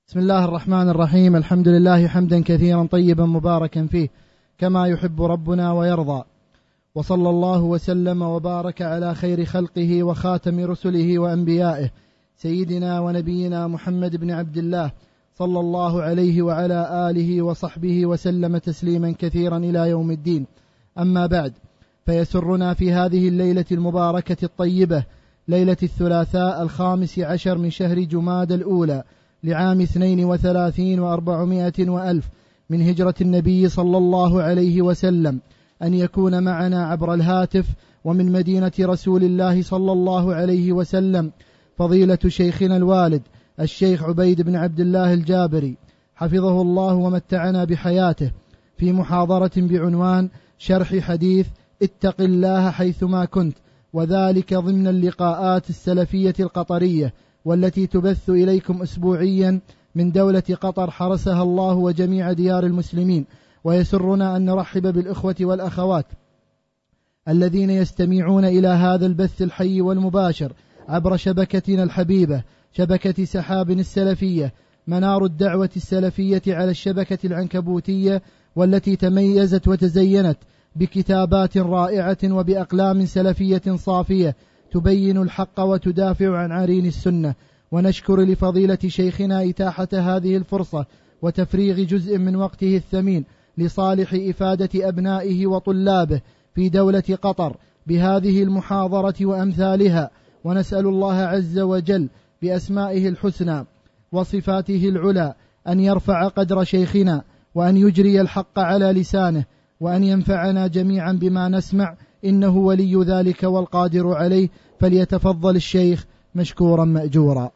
بسم الله الرحمن الرحيم. الحمد لله حمدا كثيرا طيبا مباركا فيه كما يحب ربنا ويرضى، وصلى الله وسلم وبارك على خير خلقه وخاتم رسله وأنبيائه سيدنا ونبينا محمد بن عبد الله صلى الله عليه وعلى آله وصحبه وسلم تسليما كثيرا إلى يوم الدين. أما بعد، فيسرنا في هذه الليلة المباركة الطيبة، ليلة الثلاثاء 15 من شهر جماد الأولى لعام 32 و400 وألف من هجرة النبي صلى الله عليه وسلم، أن يكون معنا عبر الهاتف ومن مدينة رسول الله صلى الله عليه وسلم فضيلة شيخنا الوالد الشيخ عبيد بن عبد الله الجابري حفظه الله ومتعنا بحياته، في محاضرة بعنوان شرح حديث اتق الله حيثما كنت، وذلك ضمن اللقاءات السلفية القطرية والتي تبث إليكم أسبوعيا من دولة قطر حرسها الله وجميع ديار المسلمين. ويسرنا أن نرحب بالإخوة والأخوات الذين يستمعون إلى هذا البث الحي والمباشر عبر شبكتنا الحبيبة، شبكة سحاب السلفية، منار الدعوة السلفية على الشبكة العنكبوتية، والتي تميزت وتزينت بكتابات رائعة وبأقلام سلفية صافية تبين الحق وتدافع عن عرين السنة. ونشكر لفضيلة شيخنا إتاحة هذه الفرصة وتفريغ جزء من وقته الثمين لصالح إفادة أبنائه وطلابه في دولة قطر بهذه المحاضرة وأمثالها، ونسأل الله عز وجل بأسمائه الحسنى وصفاته العلى أن يرفع قدر شيخنا، وأن يجري الحق على لسانه، وأن ينفعنا جميعا بما نسمع، إنه ولي ذلك والقادر عليه. فليتفضل الشيخ مشكورا مأجورا.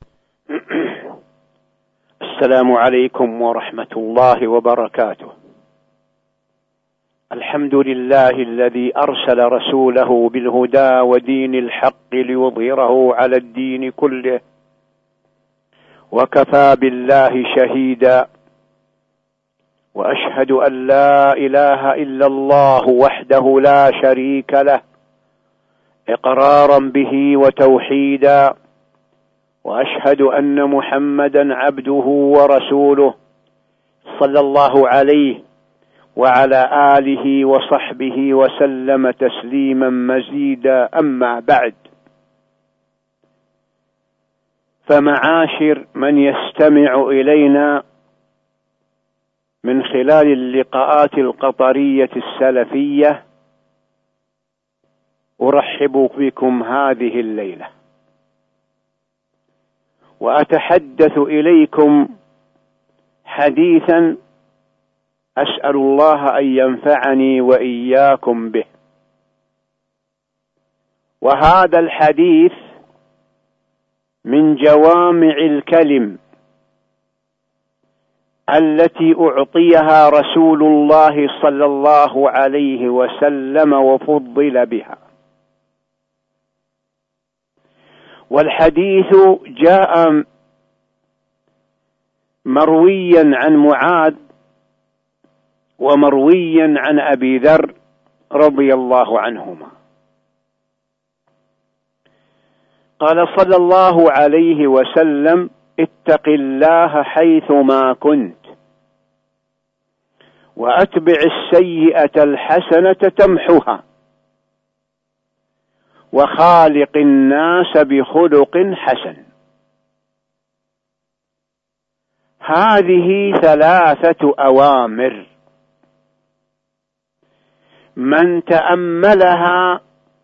السلام عليكم ورحمة الله وبركاته. الحمد لله الذي أرسل رسوله بالهدى ودين الحق ليظهره على الدين كله، وكفى بالله شهيدا، وأشهد أن لا إله إلا الله وحده لا شريك له إقرارا به وتوحيدا، وأشهد أن محمدا عبده ورسوله صلى الله عليه وعلى آله وصحبه وسلم تسليما مزيدا. أما بعد، فمعاشر من يستمع إلينا من خلال اللقاءات القطرية السلفية، أرحب بكم هذه الليلة، وأتحدث إليكم حديثا أسأل الله أن ينفعني وإياكم به. وهذا الحديث من جوامع الكلم التي أعطيها رسول الله صلى الله عليه وسلم وفضل بها. والحديث جاء مرويا عن معاذ ومرويا عن أبي ذر رضي الله عنهما، قال صلى الله عليه وسلم: اتق الله حيثما كنت، وأتبع السيئة الحسنة تمحها، وخالق الناس بخلق حسن. هذه 3 أوامر من تأملها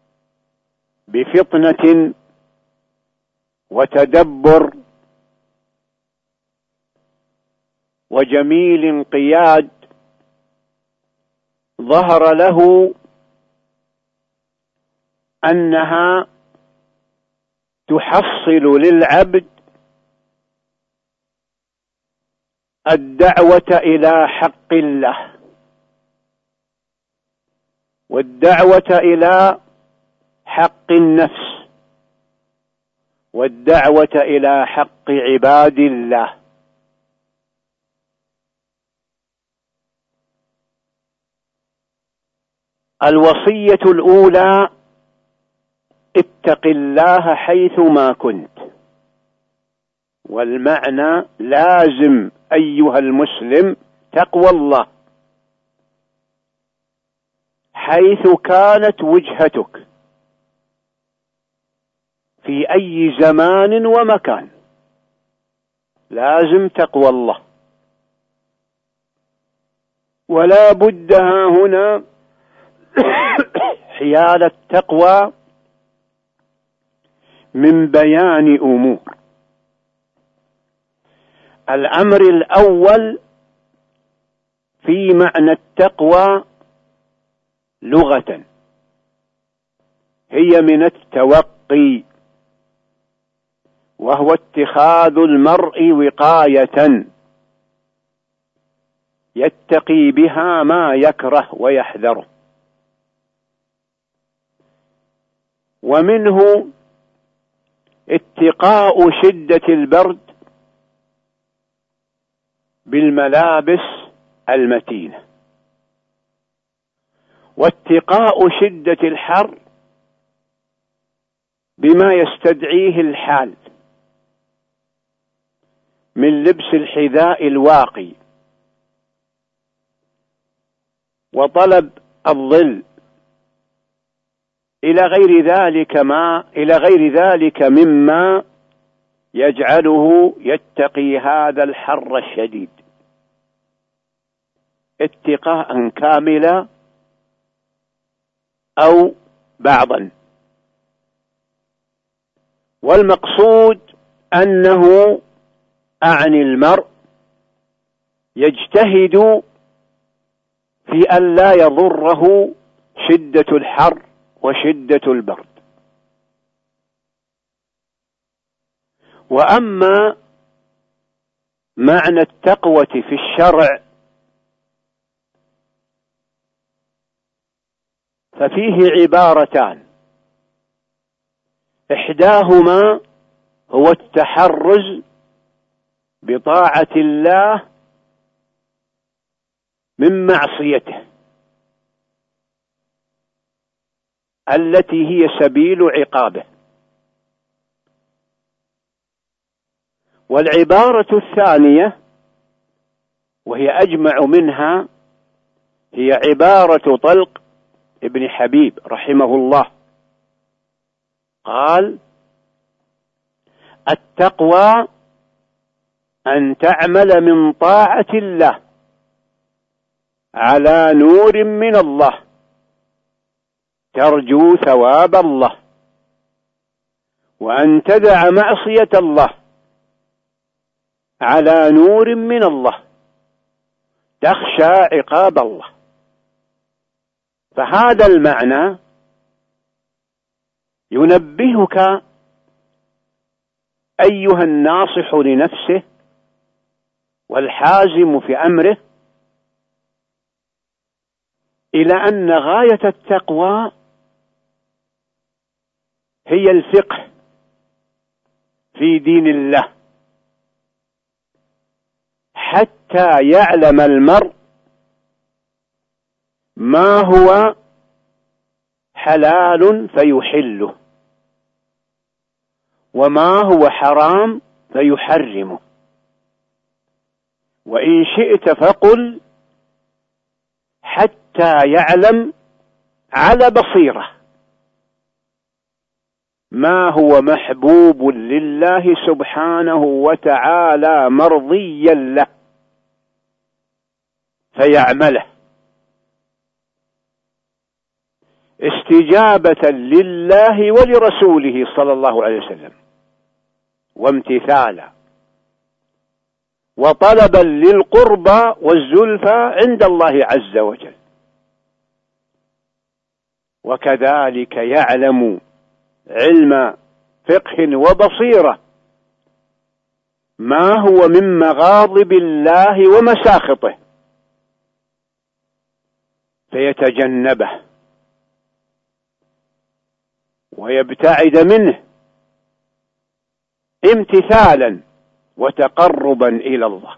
بفطنة وتدبر وجميل انقياد ظهر له أنها تحصل للعبد الدعوة إلى حق الله، والدعوة إلى حق النفس، والدعوة إلى حق عباد الله. الوصية الأولى: اتق الله حيثما كنت. والمعنى لازم أيها المسلم تقوى الله حيث كانت وجهتك في أي زمان ومكان، لازم تقوى الله. ولا بد هنا حيال التقوى من بيان أمور. الأمر الأول في معنى التقوى لغة هي من التوقي، وهو اتخاذ المرء وقاية يتقي بها ما يكره ويحذره. ومنه اتقاء شدة البرد بالملابس المتينة، واتقاء شدة الحر بما يستدعيه الحال من لبس الحذاء الواقي وطلب الظل إلى غير ذلك مما يجعله يتقي هذا الحر الشديد اتقاء كاملا أو بعضا. والمقصود أنه أعني المرء يجتهد في أن لا يضره شدة الحر وشدة البرد. وأما معنى التقوى في الشرع ففيه عبارتان، إحداهما هو التحرز بطاعة الله من معصيته التي هي سبيل عقابه، والعبارة الثانية وهي أجمع منها هي عبارة طلق ابن حبيب رحمه الله، قال: التقوى أن تعمل من طاعة الله على نور من الله ترجو ثواب الله، وأن تدع معصية الله على نور من الله تخشى عقاب الله. فهذا المعنى ينبهك أيها الناصح لنفسه والحازم في أمره إلى أن غاية التقوى هي الفقه في دين الله، حتى يعلم المرء ما هو حلال فيحله وما هو حرام فيحرمه. وإن شئت فقل حتى يعلم على بصيرة ما هو محبوب لله سبحانه وتعالى مرضيا له فيعمله استجابة لله ولرسوله صلى الله عليه وسلم، وامتثالا وطلبا للقربى والزلفى عند الله عز وجل. وكذلك يعلم علم فقه وبصيرة ما هو من مغاضب الله ومساخطه فيتجنبه ويبتعد منه امتثالا وتقربا إلى الله.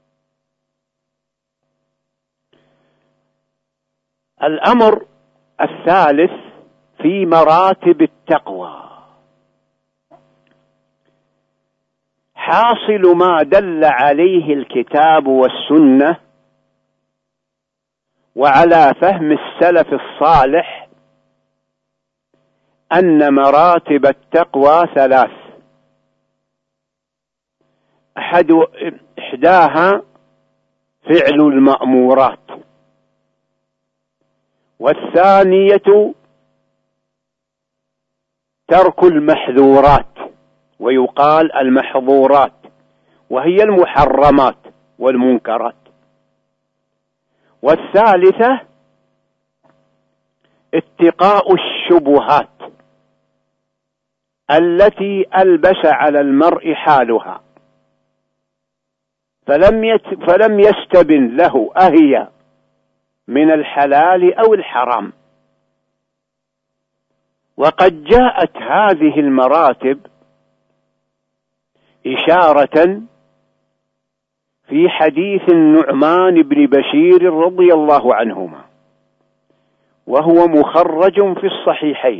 الأمر الثالث في مراتب التقوى حاصل ما دل عليه الكتاب والسنة وعلى فهم السلف الصالح أن مراتب التقوى ثلاث: إحداها فعل المأمورات، والثانية ترك المحذورات ويقال المحظورات، وهي المحرمات والمنكرات، والثالثة اتقاء الشبهات التي ألبس على المرء حالها فلم يستبن له أهي من الحلال أو الحرام. وقد جاءت هذه المراتب إشارة في حديث النعمان بن بشير رضي الله عنهما، وهو مخرج في الصحيحين،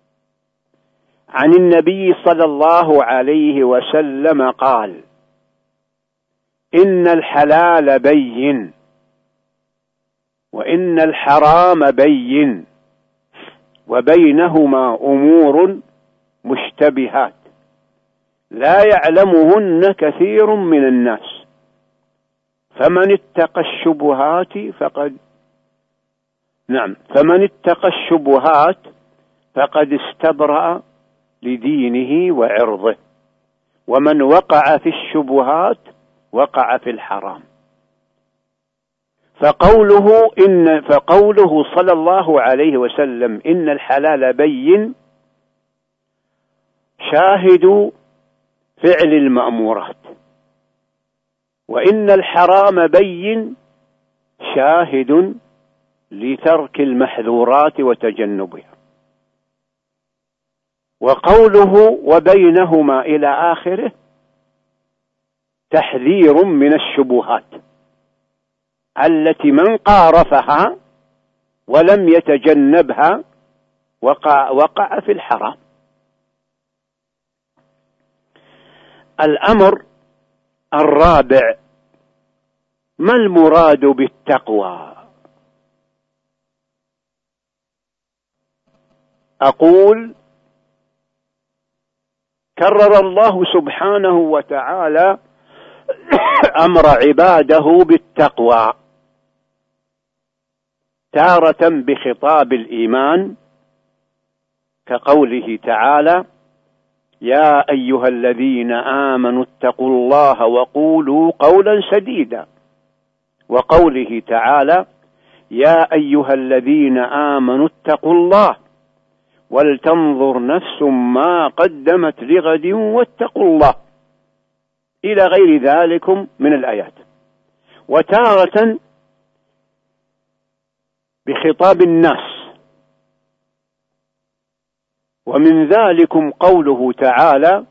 عن النبي صلى الله عليه وسلم قال: إن الحلال بين وإن الحرام بين وبينهما أمور مشتبهات لا يعلمهن كثير من الناس، فمن اتقى الشبهات فقد استبرأ لدينه وعرضه، ومن وقع في الشبهات وقع في الحرام. فقوله صلى الله عليه وسلم إن الحلال بين شاهد فعل المأمورات، وإن الحرام بين شاهد لترك المحذورات وتجنبها. وقوله وبينهما إلى آخره تحذير من الشبهات التي من قارفها ولم يتجنبها وقع في الحرام. الأمر الرابع: ما المراد بالتقوى؟ أقول: كرر الله سبحانه وتعالى أمر عباده بالتقوى، تارة بخطاب الإيمان كقوله تعالى: يا أيها الذين آمنوا اتقوا الله وقولوا قولا سديدا، وقوله تعالى: يا أيها الذين آمنوا اتقوا الله ولتنظر نفس ما قدمت لغد واتقوا الله، إلى غير ذلك من الآيات. وتارة بخطاب الناس، ومن ذلكم قوله تعالى: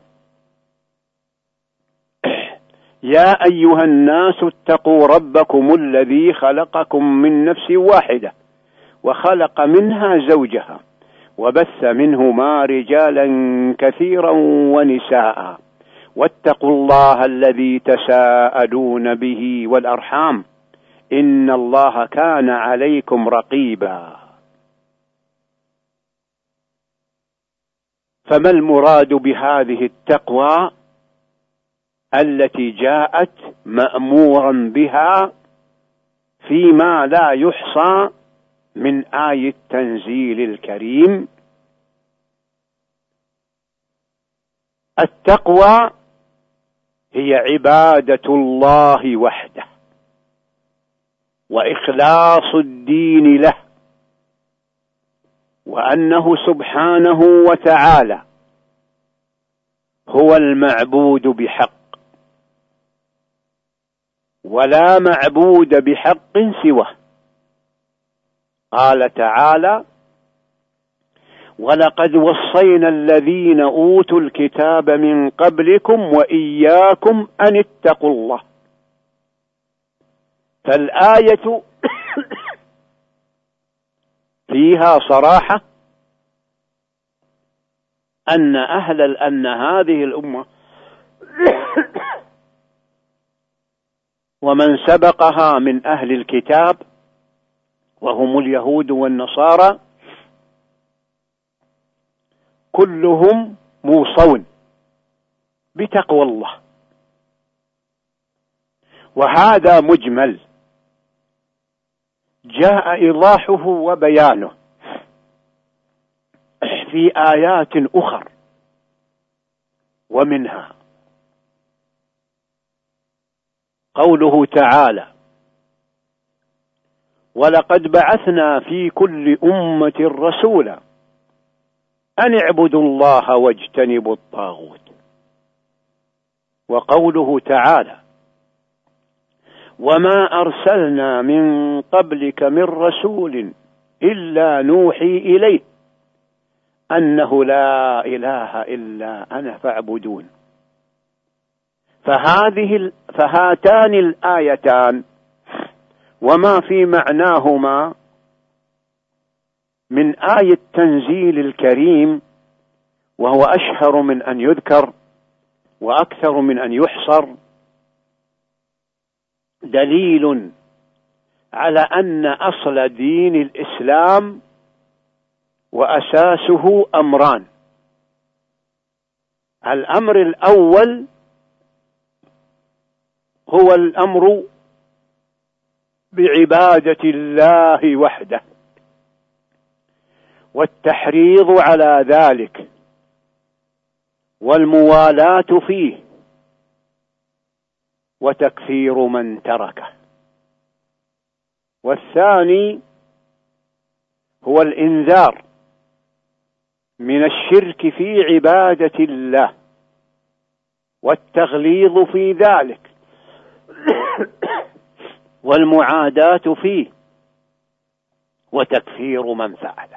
يا أيها الناس اتقوا ربكم الذي خلقكم من نفس واحدة وخلق منها زوجها وبث منهما رجالا كثيرا ونساء واتقوا الله الذي تساءلون به والأرحام إن الله كان عليكم رقيبا. فما المراد بهذه التقوى التي جاءت مأمورا بها فيما لا يحصى من آية التنزيل الكريم؟ التقوى هي عبادة الله وحده وإخلاص الدين له، وأنه سبحانه وتعالى هو المعبود بحق، ولا معبود بحق سواه. قال تعالى: ولقد وصينا الذين أوتوا الكتاب من قبلكم وإياكم أن اتقوا الله. فالآية فيها صراحة أن هذه الأمة ومن سبقها من أهل الكتاب وهم اليهود والنصارى كلهم موصون بتقوى الله، وهذا مجمل جاء إيضاحه وبيانه في آيات أخر، ومنها قوله تعالى: ولقد بعثنا في كل أمة رسولا أن اعبدوا الله واجتنبوا الطاغوت. وقوله تعالى: وما أرسلنا من قبلك من رسول إلا نوحي إليه أنه لا إله إلا أنا فاعبدون. فهاتان الآيتان وما في معناهما من آية التنزيل الكريم، وهو أشهر من أن يذكر وأكثر من أن يحصر، دليل على أن أصل دين الإسلام وأساسه أمران. الأمر الأول هو الأمر بعبادة الله وحده، والتحريض على ذلك والموالاة فيه وتكفير من تركه. والثاني هو الإنذار من الشرك في عبادة الله والتغليظ في ذلك والمعاداة فيه وتكفير من فعله.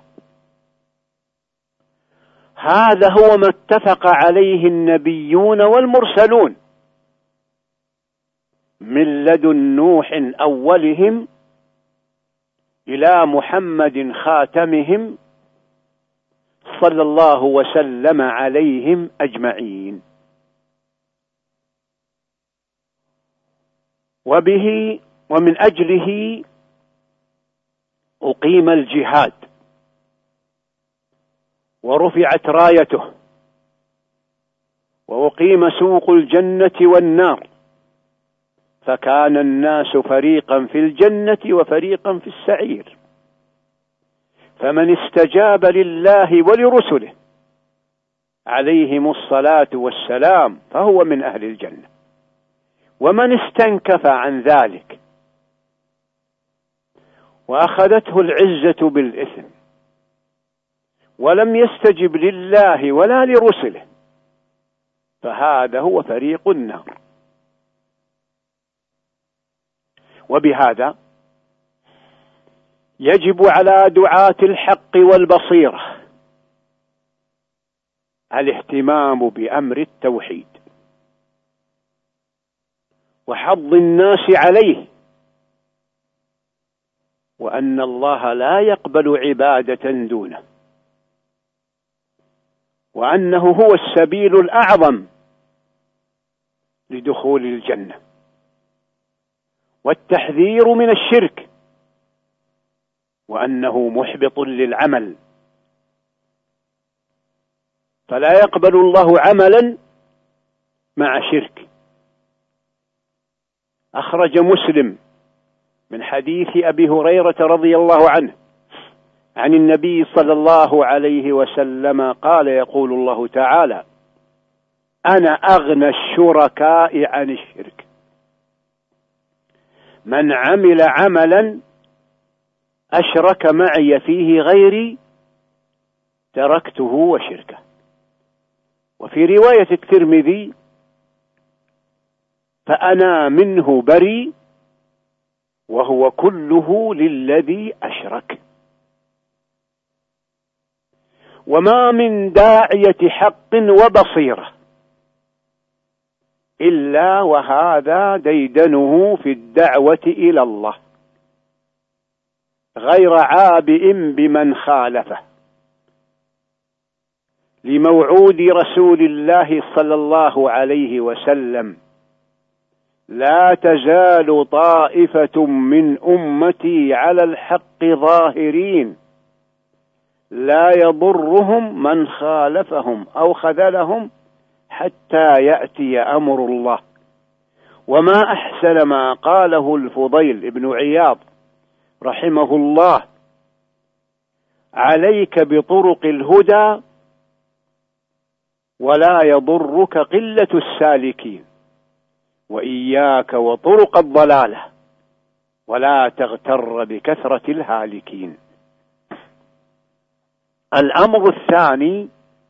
هذا هو ما اتفق عليه النبيون والمرسلون من لدن نوح أولهم إلى محمد خاتمهم صلى الله وسلم عليهم أجمعين. وبه ومن أجله أقيم الجهاد ورفعت رايته وأقيم سوق الجنة والنار، فكان الناس فريقا في الجنة وفريقا في السعير، فمن استجاب لله ولرسله عليهم الصلاة والسلام فهو من أهل الجنة، ومن استنكف عن ذلك وأخذته العزة بالإثم ولم يستجب لله ولا لرسله فهذا هو فريق النار. وبهذا يجب على دعاة الحق والبصيرة الاهتمام بأمر التوحيد وحض الناس عليه، وأن الله لا يقبل عبادة دونه، وأنه هو السبيل الأعظم لدخول الجنة، والتحذير من الشرك، وأنه محبط للعمل، فلا يقبل الله عملا مع شرك. أخرج مسلم من حديث أبي هريرة رضي الله عنه عن النبي صلى الله عليه وسلم قال: يقول الله تعالى: أنا أغنى الشركاء عن الشرك، من عمل عملا أشرك معي فيه غيري تركته وشركه. وفي رواية الترمذي: فأنا منه بريء وهو كله للذي أشرك. وما من داعية حق وبصيرة إلا وهذا ديدنه في الدعوة إلى الله، غير عابئ بمن خالفه، لموعود رسول الله صلى الله عليه وسلم لا تزال طائفة من أمتي على الحق ظاهرين لا يضرهم من خالفهم أو خذلهم حتى يأتي أمر الله. وما أحسن ما قاله الفضيل بن عياض رحمه الله: عليك بطرق الهدى ولا يضرك قلة السالكين، وإياك وطرق الضلالة ولا تغتر بكثرة الهالكين. الأمر الثاني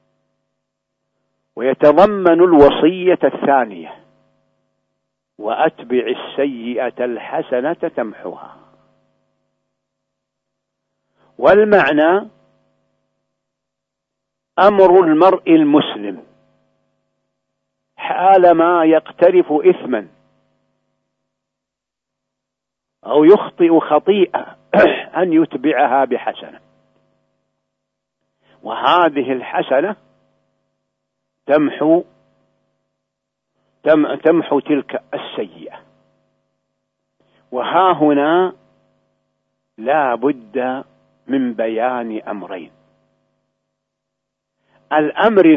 ويتضمن الوصية الثانية: وأتبع السيئة الحسنة تمحها. والمعنى أمر المرء المسلم حالما يقترف إثما أو يخطئ خطيئة أن يتبعها بحسنة، وهذه الحسنة تمحو تلك السيئة. وها هنا لا بد من بيان أمرين. الأمر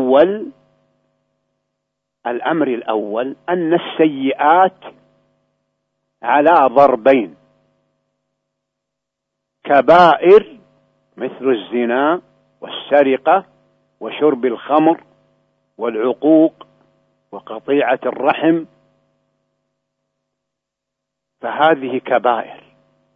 الأول أن السيئات على ضربين: كبائر مثل الزنا والسرقة وشرب الخمر والعقوق وقطيعة الرحم، فهذه كبائر.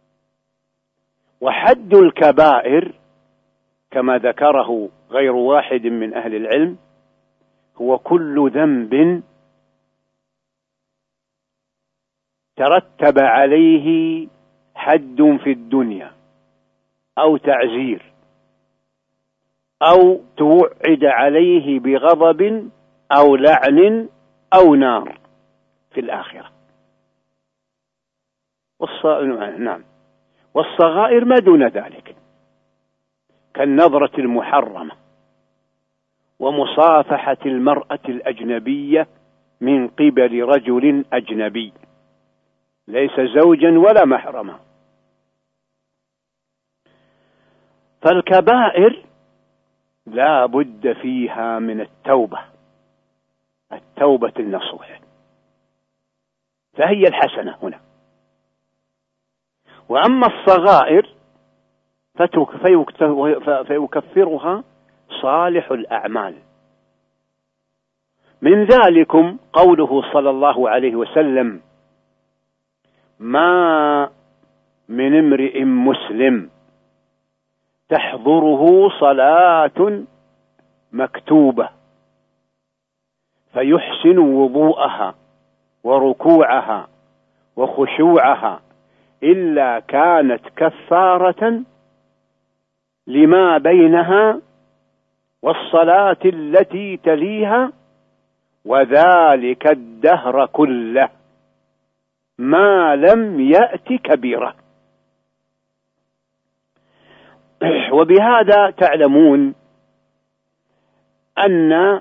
وحد الكبائر كما ذكره غير واحد من أهل العلم هو كل ذنب ترتب عليه حد في الدنيا أو تعزير أو توعد عليه بغضب أو لعن أو نار في الآخرة. نعم. والصغائر ما دون ذلك كالنظرة المحرمة ومصافحة المرأة الأجنبية من قبل رجل أجنبي ليس زوجا ولا محرما. فالكبائر لا بد فيها من التوبة النصوح، فهي الحسنة هنا. وأما الصغائر فيكفرها صالح الأعمال. من ذلكم قوله صلى الله عليه وسلم: ما من امرئ مسلم تحضره صلاة مكتوبة فيحسن وضوءها وركوعها وخشوعها إلا كانت كفارة لما بينها والصلاة التي تليها، وذلك الدهر كله ما لم يأت كبيرة. وبهذا تعلمون أن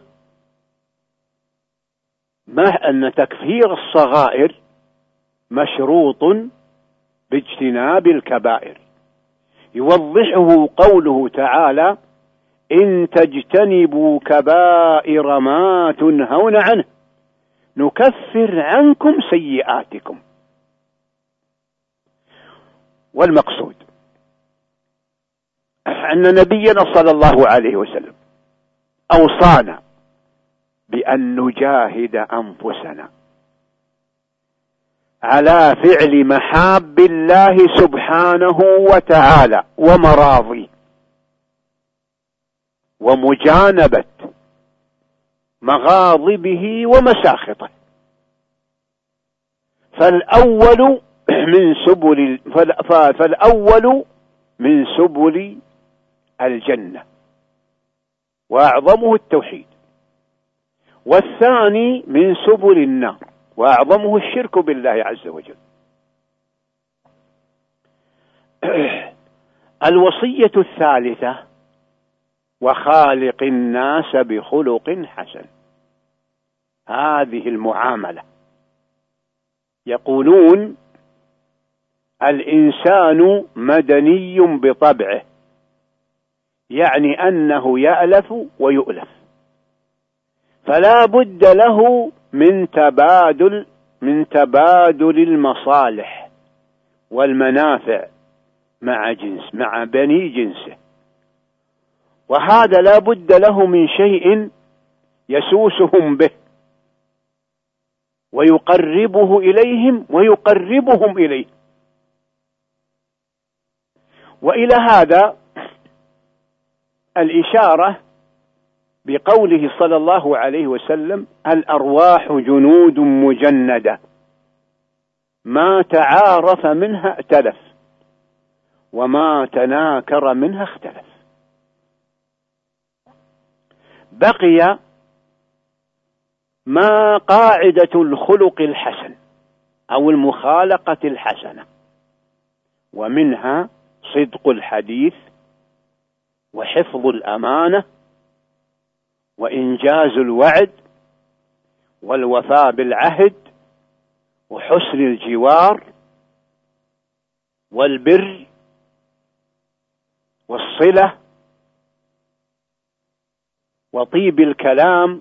تكفير الصغائر مشروط باجتناب الكبائر. يوضحه قوله تعالى: إن تجتنبوا كبائر ما تنهون عنه نكفر عنكم سيئاتكم. والمقصود أن نبينا صلى الله عليه وسلم أوصانا بأن نجاهد أنفسنا على فعل محاب الله سبحانه وتعالى ومراضيه، ومجانبة مغاضبه ومساخطه. فالأول من سبل الجنة وأعظمه التوحيد، والثاني من سبل النار وأعظمه الشرك بالله عز وجل. الوصية الثالثة: وخالق الناس بخلق حسن. هذه المعاملة يقولون الإنسان مدني بطبعه، يعني أنه يألف ويؤلف، فلا بد له من تبادل المصالح والمنافع مع بني جنسه، وهذا لا بد له من شيء يسوسهم به ويقربه إليهم ويقربهم إليه. وإلى هذا الإشارة بقوله صلى الله عليه وسلم: الأرواح جنود مجندة ما تعارف منها ائتلف وما تناكر منها اختلف. بقي ما قاعدة الخلق الحسن أو المخالقة الحسنة، ومنها صدق الحديث وحفظ الأمانة وإنجاز الوعد والوفاء بالعهد وحسن الجوار والبر والصلة وطيب الكلام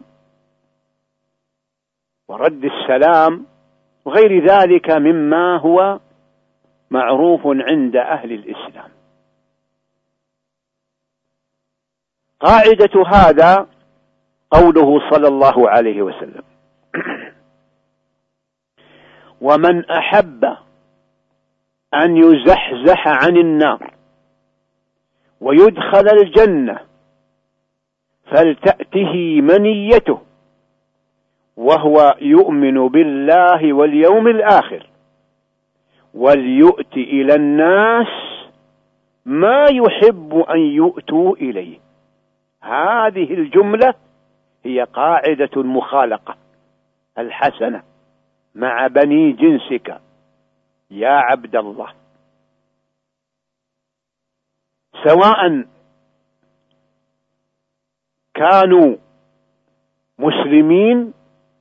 ورد السلام وغير ذلك مما هو معروف عند أهل الإسلام. قاعدة هذا قوله صلى الله عليه وسلم: ومن أحب أن يزحزح عن النار ويدخل الجنة فلتأته منيته وهو يؤمن بالله واليوم الآخر وليؤت إلى الناس ما يحب أن يؤتوا إليه. هذه الجملة هي قاعدة المخالقة الحسنة مع بني جنسك يا عبد الله، سواء كانوا مسلمين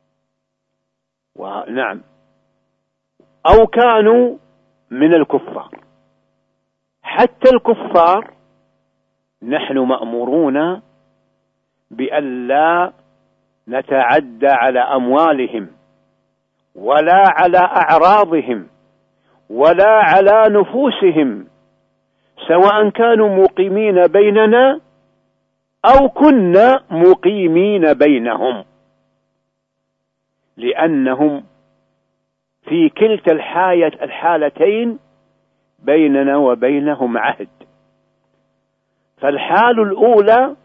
ونعم أو كانوا من الكفار. حتى الكفار نحن مأمورون بأن لا نتعدى على أموالهم ولا على أعراضهم ولا على نفوسهم، سواء كانوا مقيمين بيننا أو كنا مقيمين بينهم، لأنهم في كلتا الحالتين بيننا وبينهم عهد. فالحال الأولى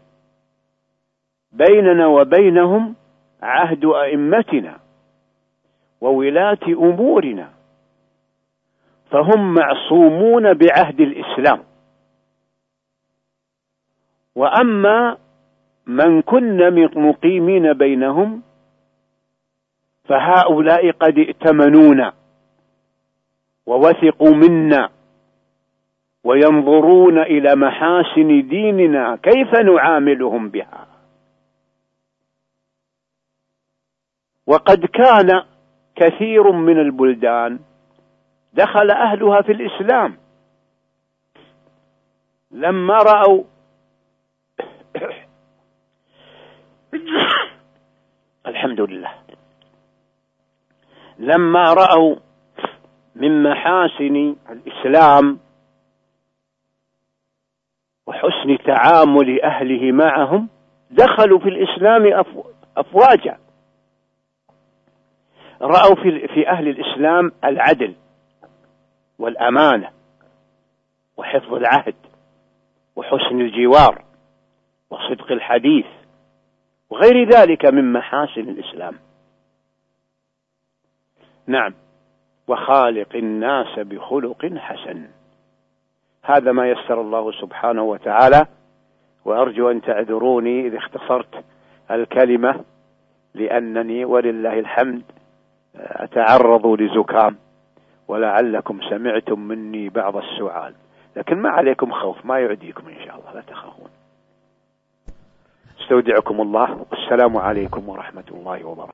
بيننا وبينهم عهد أئمتنا وولاة أمورنا، فهم معصومون بعهد الإسلام. وأما من كنا مقيمين بينهم فهؤلاء قد ائتمنونا ووثقوا منا وينظرون إلى محاسن ديننا كيف نعاملهم بها. وقد كان كثير من البلدان دخل أهلها في الإسلام لما رأوا الحمد لله لما رأوا من محاسن الإسلام وحسن تعامل أهله معهم دخلوا في الإسلام أفواجا. رأوا في أهل الإسلام العدل والأمانة وحفظ العهد وحسن الجوار وصدق الحديث وغير ذلك من محاسن الإسلام. نعم، وخالق الناس بخلق حسن. هذا ما يسر الله سبحانه وتعالى، وأرجو أن تعذروني إذا اختصرت الكلمة، لأنني ولله الحمد أتعرض لزكام، ولعلكم سمعتم مني بعض السؤال، لكن ما عليكم خوف، ما يعديكم إن شاء الله، لا تخافون. استودعكم الله، والسلام عليكم ورحمة الله وبركاته.